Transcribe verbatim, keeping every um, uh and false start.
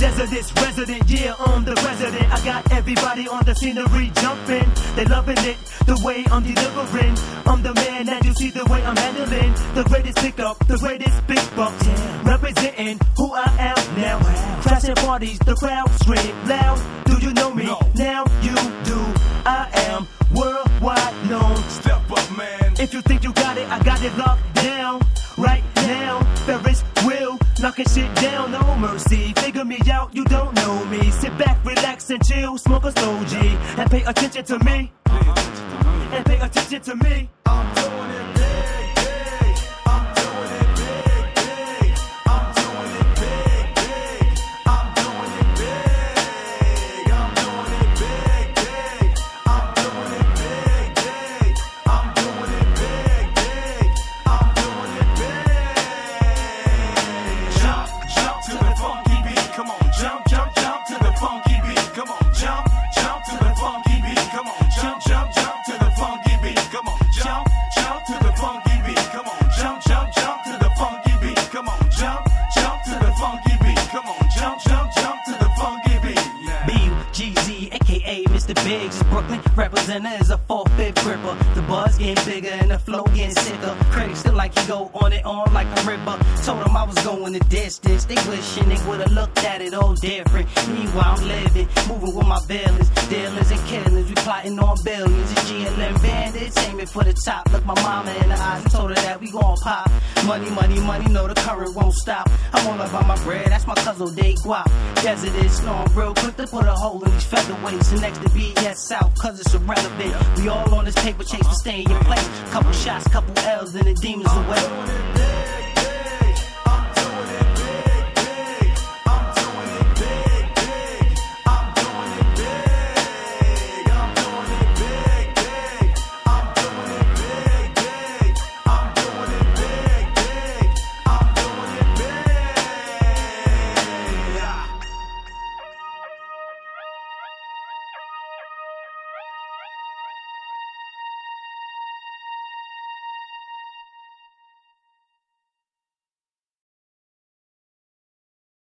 Desert's resident, yeah, I'm the president. I got everybody on the scenery jumping. They loving it, the way I'm delivering. I'm the man and you see the way I'm handling. The greatest pickup, the greatest big bucks. Yeah. Representing who I am now. Wow. Crashing parties, the crowd scream loud. Do you know me? No. Now you do. I am worldwide known. Step up, man. If you think you got it, I got it locked down. Right now, Ferris wheel, knocking shit down, no mercy. Figure me out, you don't know me. Sit back, relax and chill, smoke a slow G, and pay attention to me. And pay attention to me. I'm doing it big, big. I'm doing it big, big. I'm doing it big, big. I'm doing it big. I'm doing it big, big. I'm doing it big, big. I'm doing it big, big. I'm doing it big. Jump, jump to the funky beat. Come on, jump, jump, jump to the funky beat. Come on, jump, jump to the funky beat. Come on, jump, jump, jump to the funky beat. Come on, jump, jump to the funky beat. Come on, jump, jump, jump to the funky beat. Come on, jump, jump to the funky beat. Come on, jump, jump, jump to the funky beat. B U G Z, aka Mister Biggs, Brooklyn representing as a four-fifth gripper. The buzz getting bigger and the flow getting sicker. Critics still like he go on and on like a ripper. Told him I was going the distance. They wishing they would've looked at it all different. Meanwhile I'm living, moving with my villains, dealers and killers. We plotting on billions. The G L M bandits aiming for the top. Look my mama in the eyes and told her that we gon' pop. Money, money, money, no the current won't stop. I'm all about my bread, that's my cousin Day Guap. Desert is snowing real quick to put a hole in these featherweights. And next to B S out, cause it's irrelevant. We all on this paper chase to stay in your place. Couple shots, couple L's, and the demons away.